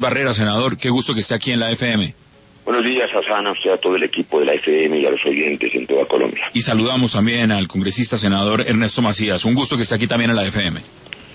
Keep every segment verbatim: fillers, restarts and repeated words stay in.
Barrera, senador, qué gusto que esté aquí en la F M. Buenos días, Hassan, a usted, a todo el equipo de la F M y a los oyentes en toda Colombia. Y saludamos también al congresista senador Ernesto Macías. Un gusto que esté aquí también en la F M.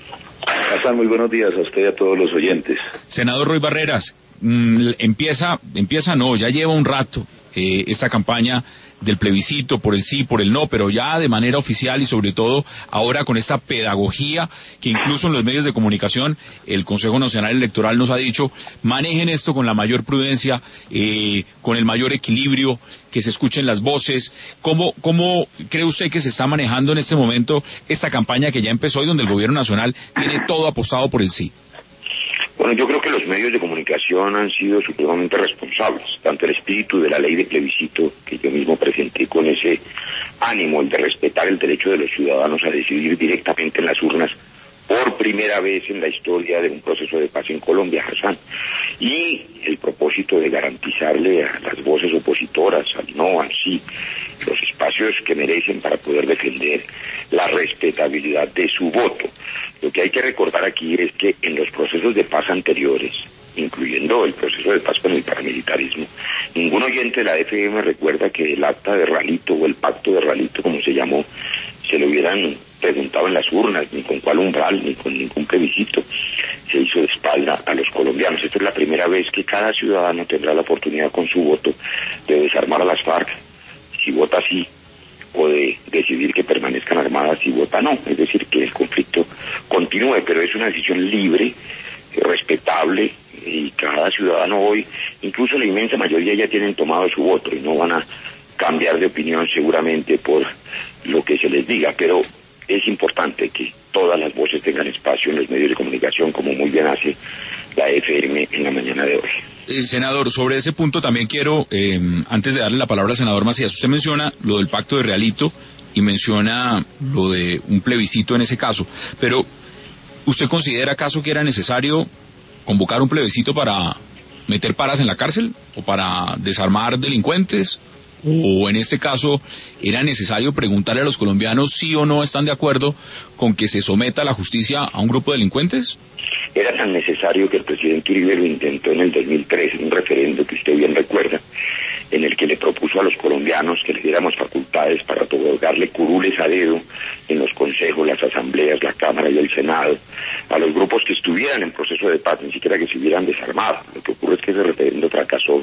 Hassan, muy buenos días a usted y a todos los oyentes. Senador Roy Barreras, mmm, empieza, empieza no, ya lleva un rato eh, esta campaña del plebiscito por el sí, por el no, pero ya de manera oficial y sobre todo ahora con esta pedagogía que incluso en los medios de comunicación el Consejo Nacional Electoral nos ha dicho, manejen esto con la mayor prudencia, eh, con el mayor equilibrio, que se escuchen las voces. ¿Cómo, cómo cree usted que se está manejando en este momento esta campaña que ya empezó y donde el gobierno nacional tiene todo apostado por el sí? Bueno, yo creo que los medios de comunicación han sido supremamente responsables, tanto el espíritu de la ley de plebiscito, que yo mismo presenté con ese ánimo, el de respetar el derecho de los ciudadanos a decidir directamente en las urnas, por primera vez en la historia de un proceso de paz en Colombia, Hassan, y el propósito de garantizarle a las voces opositoras, al no, al sí, los espacios que merecen para poder defender la respetabilidad de su voto. Lo que hay que recordar aquí es que en los procesos de paz anteriores, incluyendo el proceso de paz con el paramilitarismo, ningún oyente de la F M recuerda que el acta de Ralito o el pacto de Ralito, como se llamó, se lo hubieran preguntado en las urnas, ni con cuál umbral, ni con ningún plebiscito. Se hizo de espalda a los colombianos. Esta es la primera vez que cada ciudadano tendrá la oportunidad con su voto de desarmar a las FARC, si vota sí, o de decidir que permanezcan armadas si vota no, es decir, que el conflicto continúe, pero es una decisión libre, respetable, y cada ciudadano hoy, incluso la inmensa mayoría ya tienen tomado su voto y no van a cambiar de opinión seguramente por lo que se les diga, pero es importante que todas las voces tengan espacio en los medios de comunicación, como muy bien hace la F M en la mañana de hoy. Eh, senador, sobre ese punto también quiero, eh, antes de darle la palabra al senador Macías, usted menciona lo del pacto de Realito y menciona lo de un plebiscito en ese caso, pero ¿usted considera acaso que era necesario convocar un plebiscito para meter paras en la cárcel o para desarmar delincuentes? ¿O en este caso era necesario preguntarle a los colombianos si o no están de acuerdo con que se someta a la justicia a un grupo de delincuentes? Era tan necesario que el presidente Uribe lo intentó en el dos mil tres, en un referendo que usted bien recuerda, en el que le propuso a los colombianos que le diéramos facultades para otorgarle curules a dedo en los consejos, las asambleas, la Cámara y el Senado, a los grupos que estuvieran en proceso de paz, ni siquiera que se hubieran desarmado. Lo que ocurre es que ese referendo fracasó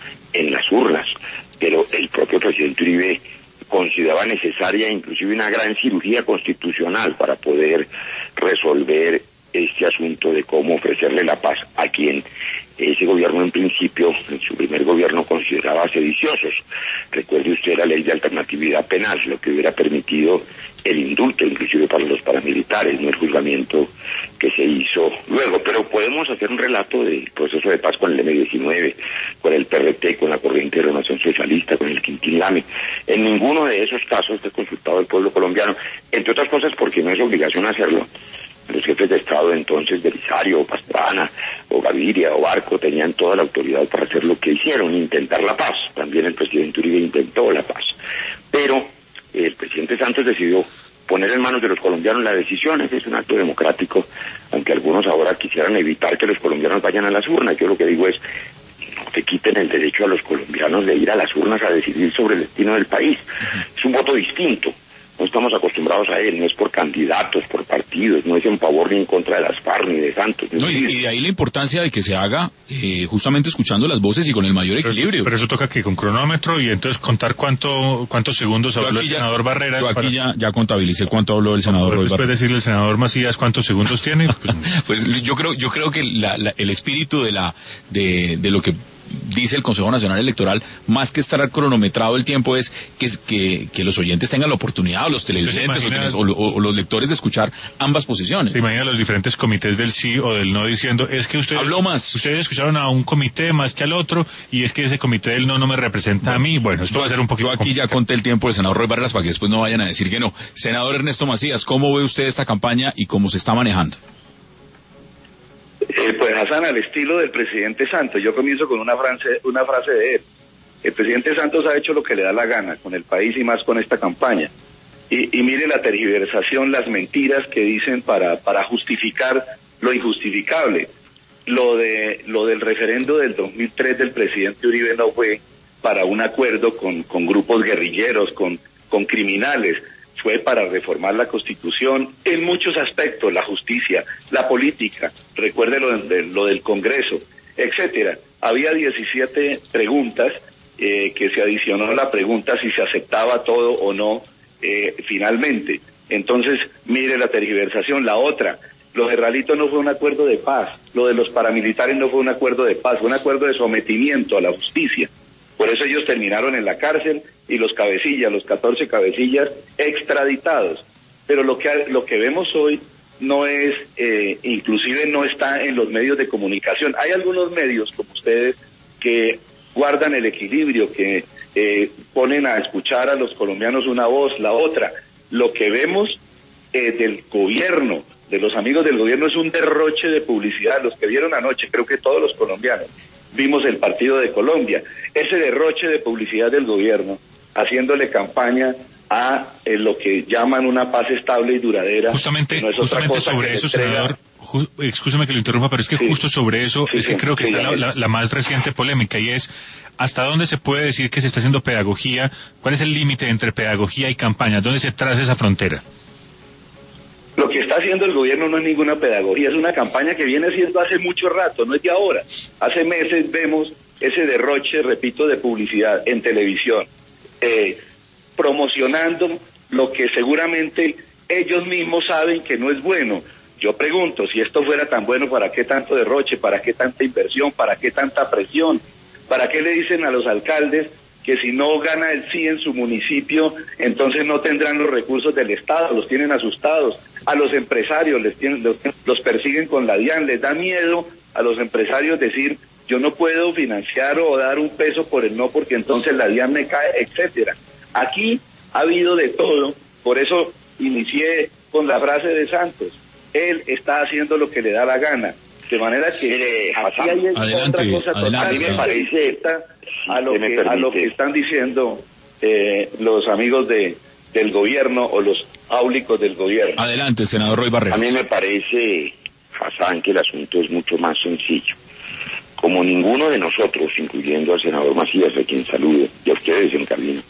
en las urnas, pero el propio presidente Uribe consideraba necesaria inclusive una gran cirugía constitucional para poder resolver este asunto de cómo ofrecerle la paz a quien ese gobierno en principio, en su primer gobierno, consideraba sediciosos. Recuerde usted la ley de alternatividad penal, lo que hubiera permitido el indulto inclusive para los paramilitares, no el juzgamiento que se hizo luego. Pero podemos hacer un relato del proceso de paz con el eme diecinueve, con el P R T, con la Corriente de Renovación Socialista, con el Quintín Lame. En ninguno de esos casos fue consultado el pueblo colombiano, entre otras cosas porque no es obligación hacerlo. Los jefes de Estado entonces, Belisario, o Pastrana, o Gaviria, o Barco, tenían toda la autoridad para hacer lo que hicieron, intentar la paz. También el presidente Uribe intentó la paz. Pero el presidente Santos decidió poner en manos de los colombianos las decisiones. Es un acto democrático, aunque algunos ahora quisieran evitar que los colombianos vayan a las urnas. Yo lo que digo es, no te quiten el derecho a los colombianos de ir a las urnas a decidir sobre el destino del país. Es un voto distinto. No estamos acostumbrados a él, no es por candidatos, por partidos, no es en favor ni en contra de las FARC ni de Santos. No, y, y de ahí la importancia de que se haga eh, justamente escuchando las voces y con el mayor pero equilibrio. Eso, pero eso toca que con cronómetro y entonces contar cuánto cuántos segundos habló el ya, senador Barrera. Yo aquí para... ya, ya contabilicé cuánto habló el senador Roy Después Barrera. decirle al senador Macías cuántos segundos tiene. Pues, pues yo creo yo creo que la, la, el espíritu de la de, de lo que dice el Consejo Nacional Electoral, más que estar cronometrado el tiempo, es que, que, que los oyentes tengan la oportunidad, o los televidentes o, teles, o, o, o los lectores, de escuchar ambas posiciones. Se imagina los diferentes comités del sí o del no diciendo, es que ustedes, habló más. ustedes escucharon a un comité más que al otro, y es que ese comité del no no me representa bueno, a mí. Bueno, esto va a ser un poquito Yo aquí complicado. ya conté el tiempo del senador Roy Barreras para que después no vayan a decir que no. Senador Ernesto Macías, ¿cómo ve usted esta campaña y cómo se está manejando? Eh, pues Hassan, al estilo del presidente Santos, yo comienzo con una frase, una frase de él. El presidente Santos ha hecho lo que le da la gana con el país y más con esta campaña. Y, y mire la tergiversación, las mentiras que dicen para, para justificar lo injustificable. lo de lo del referendo del dos mil tres del presidente Uribe no fue para un acuerdo con, con grupos guerrilleros, con, con criminales, fue para reformar la Constitución en muchos aspectos, la justicia, la política, recuerde lo, de, lo del Congreso, etcétera. Había diecisiete preguntas eh, que se adicionó a la pregunta si se aceptaba todo o no eh, finalmente. Entonces, mire la tergiversación. La otra, lo de Ralito no fue un acuerdo de paz, lo de los paramilitares no fue un acuerdo de paz, fue un acuerdo de sometimiento a la justicia. Por eso ellos terminaron en la cárcel y los cabecillas, los catorce cabecillas, extraditados. Pero lo que lo que vemos hoy no es, eh, inclusive no está en los medios de comunicación. Hay algunos medios como ustedes que guardan el equilibrio, que eh, ponen a escuchar a los colombianos una voz, la otra. Lo que vemos eh, del gobierno, de los amigos del gobierno, es un derroche de publicidad. Los que vieron anoche, creo que todos los colombianos, vimos el partido de Colombia, ese derroche de publicidad del gobierno, haciéndole campaña a eh, lo que llaman una paz estable y duradera. Justamente, no justamente sobre eso, senador, ju excúseme que lo interrumpa, pero es que sí, justo sobre eso sí, es que sí, creo que sí, está la, la, la más reciente polémica, y es ¿hasta dónde se puede decir que se está haciendo pedagogía? ¿Cuál es el límite entre pedagogía y campaña? ¿Dónde se traza esa frontera? Lo que está haciendo el gobierno no es ninguna pedagogía, es una campaña que viene haciendo hace mucho rato, no es de ahora. Hace meses vemos ese derroche, repito, de publicidad en televisión, eh, promocionando lo que seguramente ellos mismos saben que no es bueno. Yo pregunto, si esto fuera tan bueno, ¿para qué tanto derroche? ¿Para qué tanta inversión? ¿Para qué tanta presión? ¿Para qué le dicen a los alcaldes que si no gana el sí en su municipio, entonces no tendrán los recursos del Estado? Los tienen asustados. A los empresarios les tienen, los, los persiguen con la DIAN, les da miedo a los empresarios decir, yo no puedo financiar o dar un peso por el no, porque entonces la DIAN me cae, etcétera. Aquí ha habido de todo, por eso inicié con la frase de Santos, él está haciendo lo que le da la gana, de manera que eh, aquí hay adelante, otra cosa adelante, total, me parece a lo, que, a lo que están diciendo eh, los amigos de del gobierno o los áulicos del gobierno. Adelante, senador Roy Barreras. A mí me parece, Hassan, que el asunto es mucho más sencillo. Como ninguno de nosotros, incluyendo al senador Macías, a quien saludo, y a ustedes en cabina,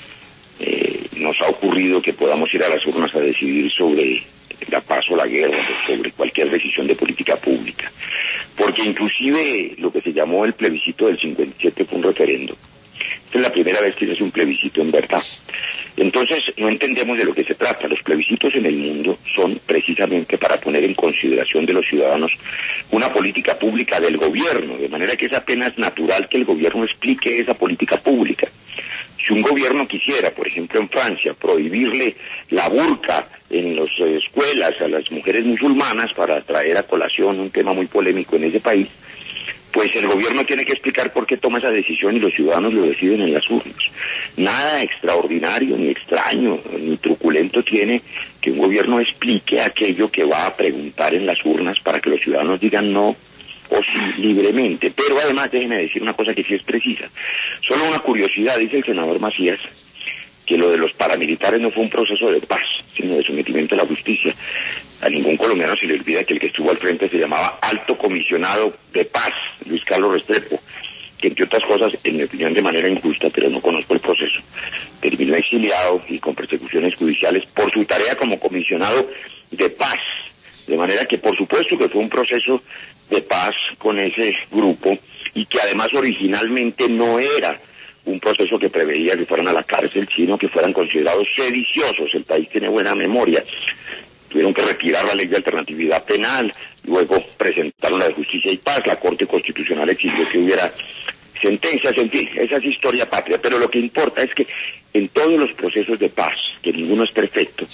eh, nos ha ocurrido que podamos ir a las urnas a decidir sobre la paz o la guerra, sobre cualquier decisión de política pública. Porque inclusive lo que se llamó el plebiscito del cincuenta y siete fue un referendo. Esta es la primera vez que se hace un plebiscito en verdad. Entonces no entendemos de lo que se trata. Los plebiscitos en el mundo son precisamente para poner en consideración de los ciudadanos una política pública del gobierno, de manera que es apenas natural que el gobierno explique esa política pública. Si un gobierno quisiera, por ejemplo en Francia, prohibirle la burka en las escuelas a las mujeres musulmanas para traer a colación un tema muy polémico en ese país, pues el gobierno tiene que explicar por qué toma esa decisión y los ciudadanos lo deciden en las urnas. Nada extraordinario, ni extraño, ni truculento tiene que un gobierno explique aquello que va a preguntar en las urnas para que los ciudadanos digan no o sí libremente. Pero además déjenme decir una cosa que sí es precisa. Solo una curiosidad, dice el senador Macías, que lo de los paramilitares no fue un proceso de paz, sino de sometimiento a la justicia. A ningún colombiano se le olvida que el que estuvo al frente se llamaba Alto Comisionado de Paz, Luis Carlos Restrepo, que entre otras cosas, en mi opinión de manera injusta, pero no conozco el proceso, terminó exiliado y con persecuciones judiciales por su tarea como comisionado de paz. De manera que por supuesto que fue un proceso de paz con ese grupo y que además originalmente no era un proceso que preveía que fueran a la cárcel, sino que fueran considerados sediciosos. El país tiene buena memoria. Tuvieron que retirar la ley de alternatividad penal, luego presentaron la de justicia y paz, la Corte Constitucional exigió que hubiera sentencias, en fin, esa es historia patria, pero lo que importa es que en todos los procesos de paz, que ninguno es perfecto,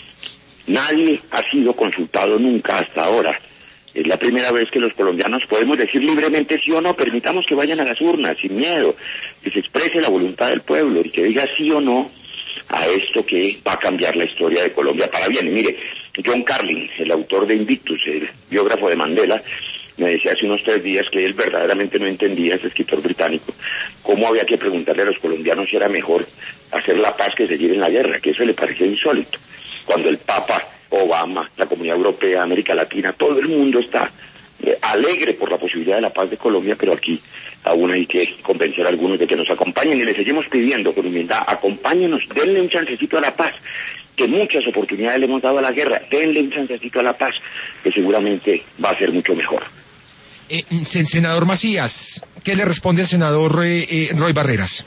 nadie ha sido consultado nunca hasta ahora. Es la primera vez que los colombianos podemos decir libremente sí o no, permitamos que vayan a las urnas sin miedo, que se exprese la voluntad del pueblo y que diga sí o no a esto que va a cambiar la historia de Colombia para bien. Y mire, John Carlin, el autor de Invictus, el biógrafo de Mandela, me decía hace unos tres días que él verdaderamente no entendía, ese escritor británico, cómo había que preguntarle a los colombianos si era mejor hacer la paz que seguir en la guerra, que eso le parecía insólito. Cuando el Papa, Obama, la Comunidad Europea, América Latina, todo el mundo está eh, alegre por la posibilidad de la paz de Colombia, pero aquí aún hay que convencer a algunos de que nos acompañen y les seguimos pidiendo con humildad, acompáñenos, denle un chancecito a la paz, que muchas oportunidades le hemos dado a la guerra, denle un chancecito a la paz, que seguramente va a ser mucho mejor. Eh, senador Macías, ¿qué le responde al senador eh, eh, Roy Barreras?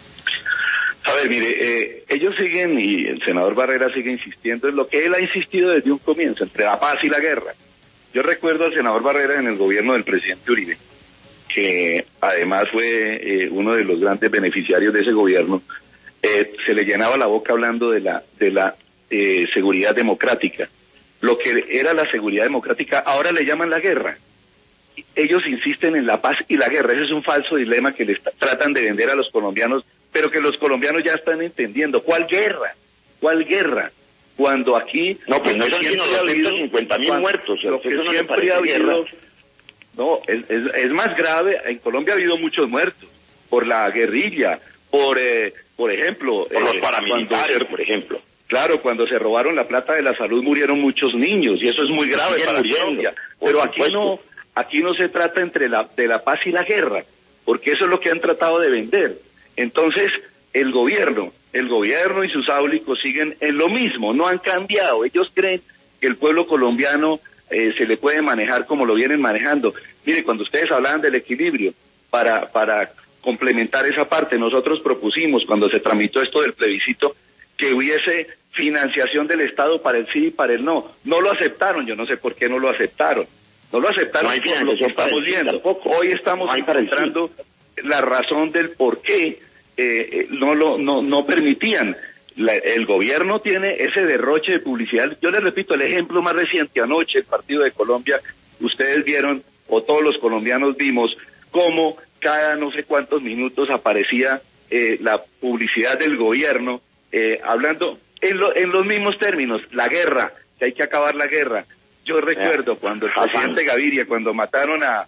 A ver, mire, eh, ellos siguen, y el senador Barreras sigue insistiendo en lo que él ha insistido desde un comienzo, entre la paz y la guerra. Yo recuerdo al senador Barreras en el gobierno del presidente Uribe, que además fue eh, uno de los grandes beneficiarios de ese gobierno, eh, se le llenaba la boca hablando de la, de la eh, seguridad democrática. Lo que era la seguridad democrática, ahora le llaman la guerra. Ellos insisten en la paz y la guerra. Ese es un falso dilema que les tratan de vender a los colombianos, pero que los colombianos ya están entendiendo. ¿Cuál guerra? ¿Cuál guerra? Cuando aquí... No, pues no son sino doscientos cincuenta mil muertos. Lo que siempre ha habido... No, es, es, es más grave. En Colombia ha habido muchos muertos por la guerrilla, por, eh, por ejemplo... Por los eh, paramilitares, se, por ejemplo. Claro, cuando se robaron la plata de la salud murieron muchos niños, y eso es muy grave para Colombia. Pero aquí no... Aquí no se trata entre la, de la paz y la guerra, porque eso es lo que han tratado de vender. Entonces, el gobierno, el gobierno y sus áulicos siguen en lo mismo, no han cambiado. Ellos creen que el pueblo colombiano eh, se le puede manejar como lo vienen manejando. Mire, cuando ustedes hablaban del equilibrio, para, para complementar esa parte, nosotros propusimos, cuando se tramitó esto del plebiscito, que hubiese financiación del Estado para el sí y para el no. No lo aceptaron, yo no sé por qué no lo aceptaron. No lo aceptaron no por lo que estamos viendo. Hoy estamos no encontrando la razón del por qué eh, no lo no no permitían. La, el gobierno tiene ese derroche de publicidad. Yo les repito, el ejemplo más reciente, anoche, el partido de Colombia, ustedes vieron, o todos los colombianos vimos, cómo cada no sé cuántos minutos aparecía eh, la publicidad del gobierno, eh, hablando en, lo, en los mismos términos, la guerra, que hay que acabar la guerra. Yo recuerdo cuando el presidente Gaviria, cuando mataron a,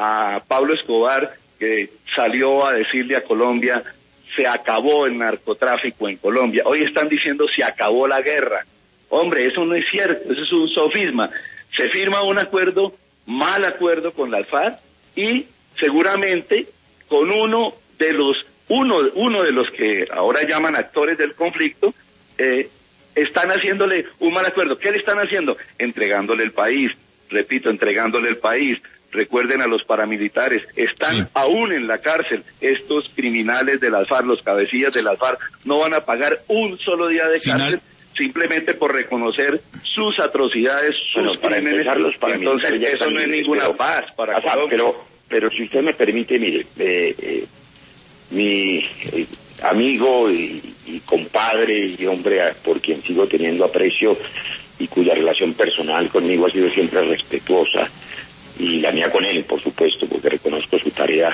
a Pablo Escobar, que salió a decirle a Colombia, se acabó el narcotráfico en Colombia. Hoy están diciendo, se acabó la guerra. Hombre, eso no es cierto, eso es un sofisma. Se firma un acuerdo, mal acuerdo con la FARC, y seguramente con uno de los, uno, uno de los que ahora llaman actores del conflicto, eh, están haciéndole un mal acuerdo. ¿Qué le están haciendo? Entregándole el país, repito, entregándole el país. Recuerden a los paramilitares, están sí. aún en la cárcel. Estos criminales de las FARC, los cabecillas de las FARC, no van a pagar un solo día de Final. cárcel simplemente por reconocer sus atrocidades, sus bueno, para crímenes. Los Entonces eso no es ninguna pero, paz para o sea, pero, pero si usted me permite, mire, eh, eh, mi... Eh, amigo y, y compadre y hombre por quien sigo teniendo aprecio y cuya relación personal conmigo ha sido siempre respetuosa, y la mía con él, por supuesto, porque reconozco su tarea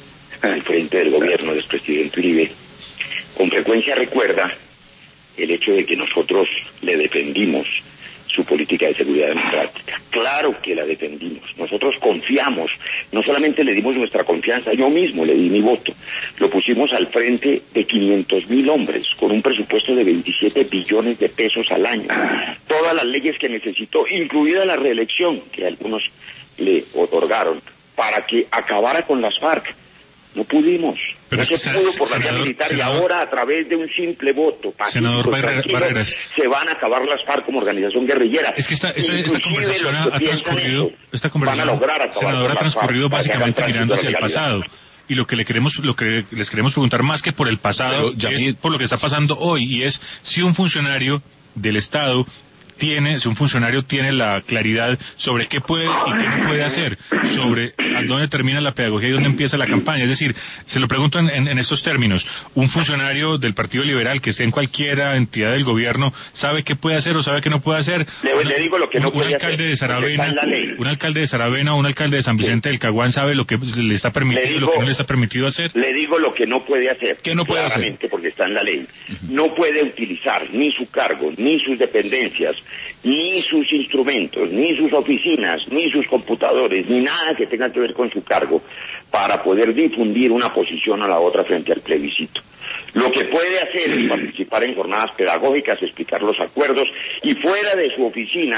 al frente del gobierno del presidente Uribe, con frecuencia recuerda el hecho de que nosotros le defendimos su política de seguridad democrática. Claro que la defendimos. Nosotros confiamos, no solamente le dimos nuestra confianza, yo mismo le di mi voto. Lo pusimos al frente de quinientos mil hombres, con un presupuesto de veintisiete billones de pesos al año. Todas las leyes que necesitó, incluida la reelección, que algunos le otorgaron, para que acabara con las FARC. No pudimos. Pero no se pudo por la vía militar, senador, y ahora a través de un simple voto senador Barreras, se van a acabar las FARC como organización guerrillera. Es que esta, esta, esta conversación ha transcurrido, esta conversación, senador, ha transcurrido básicamente mirando hacia el pasado. Y lo que le queremos, lo que les queremos preguntar más que por el pasado, ya es por lo que está pasando hoy, y es si un funcionario del Estado tiene, si un funcionario tiene la claridad sobre qué puede y qué no puede hacer, sobre a dónde termina la pedagogía y dónde empieza la campaña. Es decir, se lo pregunto en, en, en estos términos, un funcionario del Partido Liberal que esté en cualquier entidad del gobierno, ¿sabe qué puede hacer o sabe qué no puede hacer? Le, un, le digo lo que no un, puede un alcalde hacer, de Saravena, un alcalde de Saravena o un alcalde de San Vicente sí. del Caguán sabe lo que le está permitido y lo que no le está permitido hacer. Le digo lo que no puede hacer. ¿Qué no puede hacer? Porque está en la ley. Uh-huh. No puede utilizar ni su cargo, ni sus dependencias, ni sus instrumentos, ni sus oficinas, ni sus computadores, ni nada que tenga que ver con su cargo para poder difundir una posición a la otra frente al plebiscito. Lo que puede hacer es participar en jornadas pedagógicas, explicar los acuerdos, y fuera de su oficina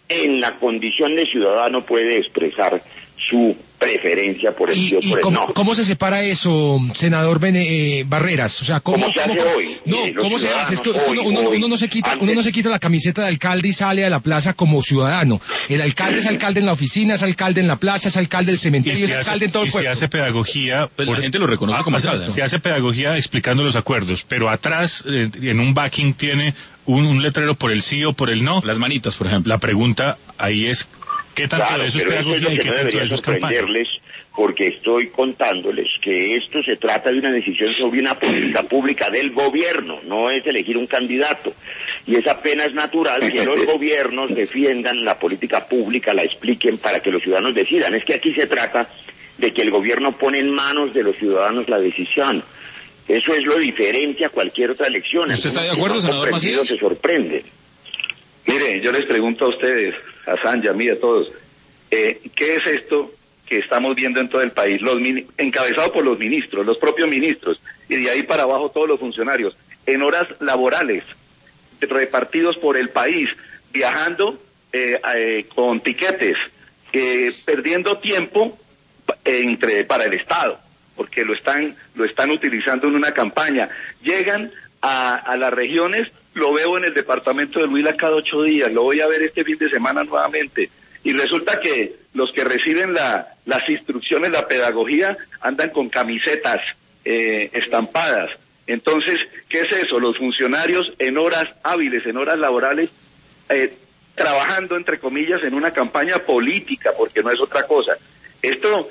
en la condición de ciudadano puede expresar su preferencia por el sí o por el cómo, no. ¿Cómo se separa eso, senador Bene, eh, Barreras? O sea, ¿cómo, ¿Cómo se hace cómo, hoy? No, eh, ¿cómo se hace? Esto, esto hoy, uno, hoy, uno no se quita, antes... uno no se quita la camiseta de alcalde y sale a la plaza como ciudadano. El alcalde es alcalde en la oficina, es alcalde en la plaza, es alcalde del cementerio, es alcalde en todo el pueblo. Y se hace pedagogía, pues por, la gente lo reconoce ah, como o sea, alcalde. Se hace pedagogía explicando los acuerdos, pero atrás, eh, en un backing tiene un, un letrero por el sí o por el no. Las manitas, por ejemplo. La pregunta ahí es, ¿qué tanto Claro, de eso es pero eso es pedagogía lo y que qué no tanto de debería eso es campaña? sorprenderles, porque estoy contándoles que esto se trata de una decisión sobre una política pública del gobierno, no es elegir un candidato. Y es apenas natural que los gobiernos defiendan la política pública, la expliquen para que los ciudadanos decidan. Es que aquí se trata de que el gobierno pone en manos de los ciudadanos la decisión. Eso es lo diferente a cualquier otra elección. ¿Usted está de acuerdo, senador Macías? Se sorprende. Mire, yo les pregunto a ustedes, a Sanja, a mí, a todos, eh, ¿qué es esto que estamos viendo en todo el país? Los mini, encabezado por los ministros, los propios ministros, y de ahí para abajo todos los funcionarios, en horas laborales, repartidos por el país, viajando eh, eh, con tiquetes, eh, perdiendo tiempo entre para el Estado, porque lo están lo están utilizando en una campaña. Llegan a, a las regiones, lo veo en el departamento del Huila cada ocho días, lo voy a ver este fin de semana nuevamente, y resulta que los que reciben la, las instrucciones, la pedagogía, andan con camisetas eh, estampadas. Entonces, ¿qué es eso? Los funcionarios en horas hábiles, en horas laborales, eh, trabajando, entre comillas, en una campaña política, porque no es otra cosa. Esto,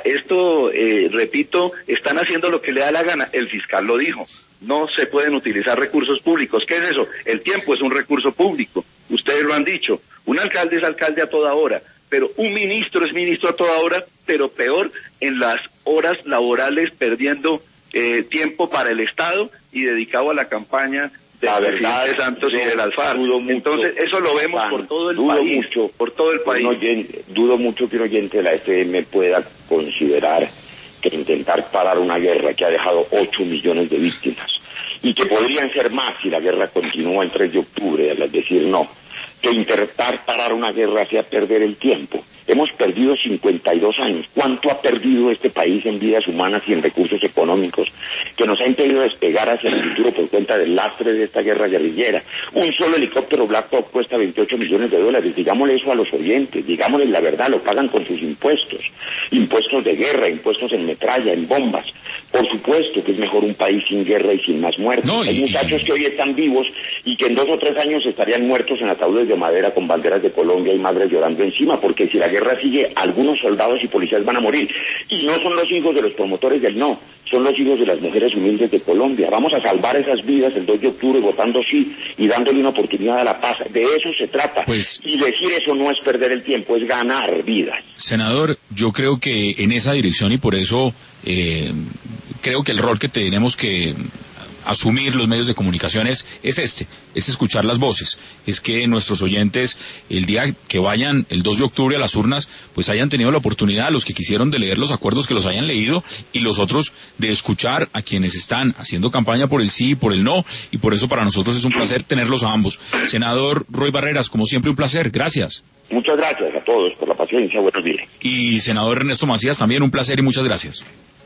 esto eh, repito, están haciendo lo que le da la gana. El fiscal lo dijo, no se pueden utilizar recursos públicos. ¿Qué es eso? El tiempo es un recurso público, ustedes lo han dicho. Un alcalde es alcalde a toda hora, pero un ministro es ministro a toda hora, pero peor en las horas laborales, perdiendo eh, tiempo para el Estado y dedicado a la campaña de la verdad, de Santos yo y del Alfar. Dudo mucho, Entonces, eso lo vemos Juan, por todo el dudo país, mucho, por todo el país. Oyente, dudo mucho que un oyente de la F M pueda considerar que intentar parar una guerra que ha dejado ocho millones de víctimas y que podrían ser más si la guerra continúa el tres de octubre, es decir, no, que intentar parar una guerra sea perder el tiempo. Hemos perdido cincuenta y dos años. ¿Cuánto ha perdido este país en vidas humanas y en recursos económicos que nos ha impedido despegar hacia el futuro por cuenta del lastre de esta guerra guerrillera? Un solo helicóptero Black Hawk cuesta veintiocho millones de dólares. Digámosle eso a los oyentes, digámosles la verdad, lo pagan con sus impuestos. Impuestos de guerra, impuestos en metralla, en bombas. Por supuesto que es mejor un país sin guerra y sin más muertos. No, y... Hay muchachos que hoy están vivos y que en dos o tres años estarían muertos en ataúdes de madera con banderas de Colombia y madres llorando encima, porque si la guerra sigue, algunos soldados y policías van a morir. Y no son los hijos de los promotores del no, son los hijos de las mujeres humildes de Colombia. Vamos a salvar esas vidas el dos de octubre votando sí y dándole una oportunidad a la paz. De eso se trata. Pues, y decir eso no es perder el tiempo, es ganar vidas. Senador, yo creo que en esa dirección y por eso eh, creo que el rol que tenemos que asumir los medios de comunicación es, es este, es escuchar las voces, es que nuestros oyentes el día que vayan el dos de octubre a las urnas, pues hayan tenido la oportunidad, los que quisieron de leer los acuerdos que los hayan leído y los otros de escuchar a quienes están haciendo campaña por el sí y por el no, y por eso para nosotros es un placer tenerlos a ambos. Senador Roy Barreras, como siempre un placer, gracias. Muchas gracias a todos por la paciencia, buenos días. Y senador Ernesto Macías, también un placer y muchas gracias.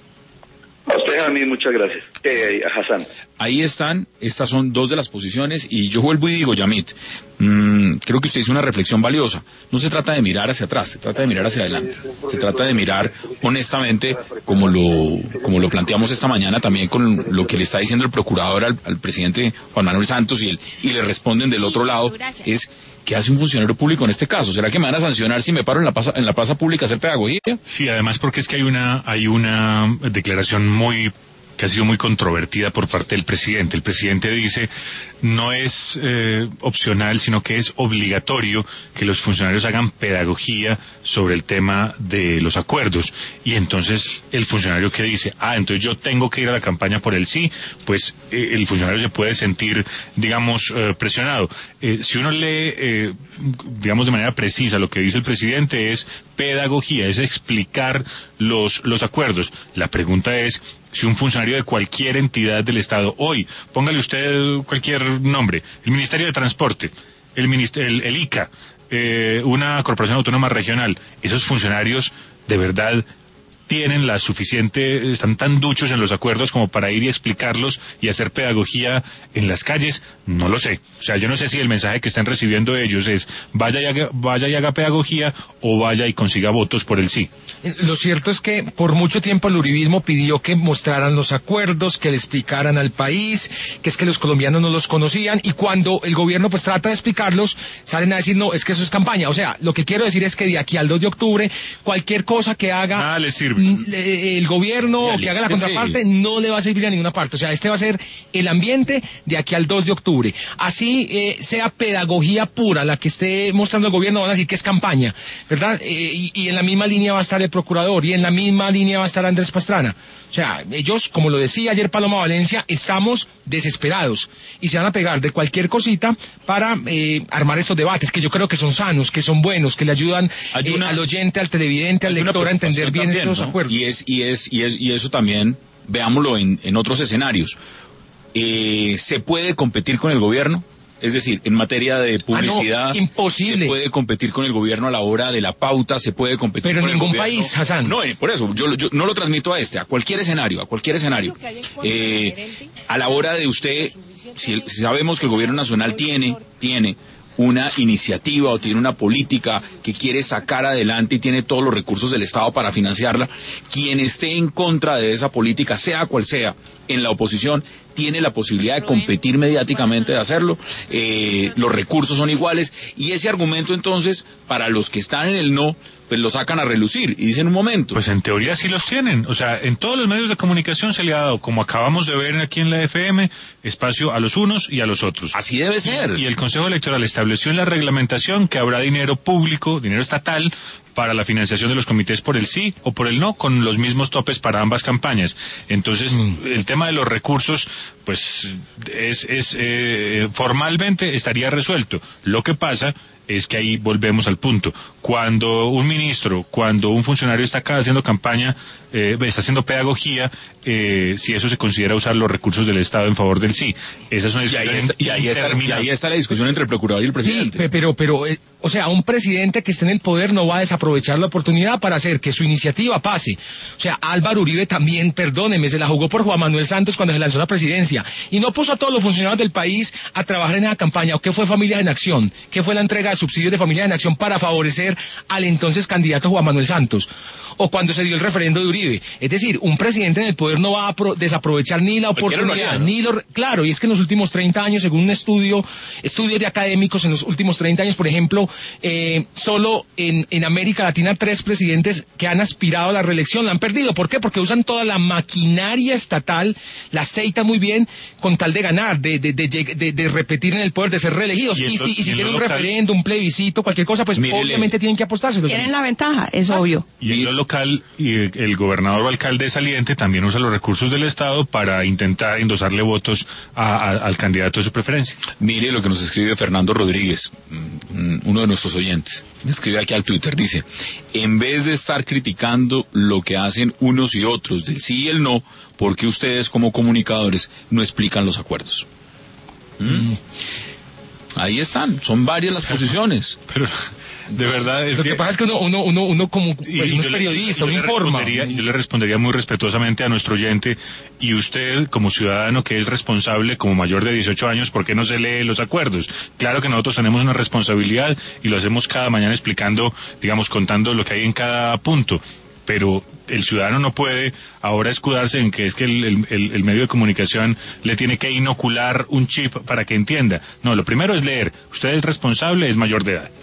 A usted, a mí, muchas gracias. Eh, a Hassan. Ahí están, estas son dos de las posiciones y yo vuelvo y digo, Yamit, mmm, creo que usted hizo una reflexión valiosa. No se trata de mirar hacia atrás, se trata de mirar hacia adelante. Se trata de mirar honestamente, como lo, como lo planteamos esta mañana también con lo que le está diciendo el procurador al, al presidente Juan Manuel Santos y, él, y le responden del otro lado, es... ¿qué hace un funcionario público en este caso? ¿Será que me van a sancionar si me paro en la plaza, en la plaza pública a hacer pedagogía? Sí, además porque es que hay una, hay una declaración muy, que ha sido muy controvertida por parte del presidente. El presidente dice, no es eh, opcional, sino que es obligatorio que los funcionarios hagan pedagogía sobre el tema de los acuerdos. Y entonces el funcionario que dice, ah, entonces yo tengo que ir a la campaña por el sí, pues eh, el funcionario se puede sentir, digamos, eh, presionado. Eh, si uno lee, eh, digamos, de manera precisa lo que dice el presidente, es pedagogía, es explicar los, los acuerdos. La pregunta es, si un funcionario de cualquier entidad del Estado, hoy, póngale usted cualquier nombre, el Ministerio de Transporte, el, Minister, el, el I C A, eh, una corporación autónoma regional. Esos funcionarios, de verdad, tienen la suficiente, están tan duchos en los acuerdos como para ir y explicarlos y hacer pedagogía en las calles. No lo sé. O sea, yo no sé si el mensaje que están recibiendo ellos es vaya y haga, vaya y haga pedagogía o vaya y consiga votos por el sí. Lo cierto es que por mucho tiempo el uribismo pidió que mostraran los acuerdos, que le explicaran al país, que es que los colombianos no los conocían, y cuando el gobierno pues trata de explicarlos, salen a decir no, es que eso es campaña. O sea, lo que quiero decir es que de aquí al dos de octubre, cualquier cosa que haga nada les sirve. el gobierno o que haga la contraparte no le va a servir a ninguna parte. O sea, este va a ser el ambiente de aquí al dos de octubre. Así eh, sea pedagogía pura la que esté mostrando el gobierno, van a decir que es campaña, ¿verdad? Eh, y, y en la misma línea va a estar el procurador y en la misma línea va a estar Andrés Pastrana. O sea, ellos, como lo decía ayer Paloma Valencia, estamos desesperados y se van a pegar de cualquier cosita para eh, armar estos debates que yo creo que son sanos, que son buenos, que le ayudan eh, una, al oyente, al televidente, al lector a entender bien también, estos ¿no? acuerdos. Y es y es y es y eso también veámoslo en, en otros escenarios. Eh, ¿Se puede competir con el gobierno? Es decir, en materia de publicidad, ah, no, imposible. Se puede competir con el gobierno a la hora de la pauta, se puede competir Pero con en ningún el gobierno. país, Hassan. No, eh, por eso, yo, yo no lo transmito a este, a cualquier escenario, a cualquier escenario. Eh, a la hora de usted, si, el, si sabemos que el gobierno nacional tiene, tiene una iniciativa o tiene una política que quiere sacar adelante y tiene todos los recursos del Estado para financiarla, quien esté en contra de esa política, sea cual sea, en la oposición, tiene la posibilidad de competir mediáticamente, de hacerlo, eh, los recursos son iguales, y ese argumento entonces, para los que están en el no, pues lo sacan a relucir, y dicen un momento. Pues en teoría sí los tienen, o sea, en todos los medios de comunicación se le ha dado, como acabamos de ver aquí en la F M, espacio a los unos y a los otros. Así debe ser. Y, y el Consejo Electoral estableció en la reglamentación que habrá dinero público, dinero estatal, para la financiación de los comités por el sí o por el no, con los mismos topes para ambas campañas. Entonces, mm. el tema de los recursos, pues, es, es eh, formalmente estaría resuelto. Lo que pasa es que ahí volvemos al punto. Cuando un ministro, cuando un funcionario está acá haciendo campaña, eh, está haciendo pedagogía, eh, si eso se considera usar los recursos del Estado en favor del sí. Esa es una discusión. Y ahí está, y ahí está, y ahí está la discusión entre el procurador y el presidente. Sí, pero, pero, eh, o sea, un presidente que esté en el poder no va a desaprovechar la oportunidad para hacer que su iniciativa pase. O sea, Álvaro Uribe también, perdóneme, se la jugó por Juan Manuel Santos cuando se lanzó a la presidencia y no puso a todos los funcionarios del país a trabajar en esa campaña. ¿O qué fue Familias en Acción? ¿Qué fue la entrega de subsidios de Familias en Acción para favorecer al entonces candidato Juan Manuel Santos? O cuando se dio el referendo de Uribe. Es decir, un presidente en el poder no va a pro- desaprovechar ni la oportunidad, ¿no? ni lo... Claro, y es que en los últimos treinta años, según un estudio, estudios de académicos, en los últimos treinta años, por ejemplo, eh, solo en, en América Latina tres presidentes que han aspirado a la reelección la han perdido. ¿Por qué? Porque usan toda la maquinaria estatal, la aceitan muy bien con tal de ganar, de, de, de, de, de repetir en el poder, de ser reelegidos. Y, y si, y si tienen un local... referendo, un plebiscito, cualquier cosa, pues Mírele. obviamente tienen que apostárselo. Tienen la ventaja, es ah. obvio. Y en lo local, y el, el gobernador o alcalde saliente también usa los recursos del Estado para intentar endosarle votos a, a, al candidato de su preferencia. Mire lo que nos escribe Fernando Rodríguez, uno de nuestros oyentes. Me escribe aquí al Twitter, dice, en vez de estar criticando lo que hacen unos y otros del sí y el no, ¿por qué ustedes como comunicadores no explican los acuerdos? ¿Mm? Ahí están, son varias las posiciones. Pero... De verdad, es lo que, que pasa es que uno, uno, uno, uno como pues, uno es periodista, uno informa. Yo le respondería muy respetuosamente a nuestro oyente, y usted, como ciudadano que es responsable, como mayor de dieciocho años, ¿por qué no se lee los acuerdos? Claro que nosotros tenemos una responsabilidad y lo hacemos cada mañana explicando, digamos, contando lo que hay en cada punto. Pero el ciudadano no puede ahora escudarse en que es que el, el, el medio de comunicación le tiene que inocular un chip para que entienda. No, lo primero es leer. Usted es responsable, es mayor de edad.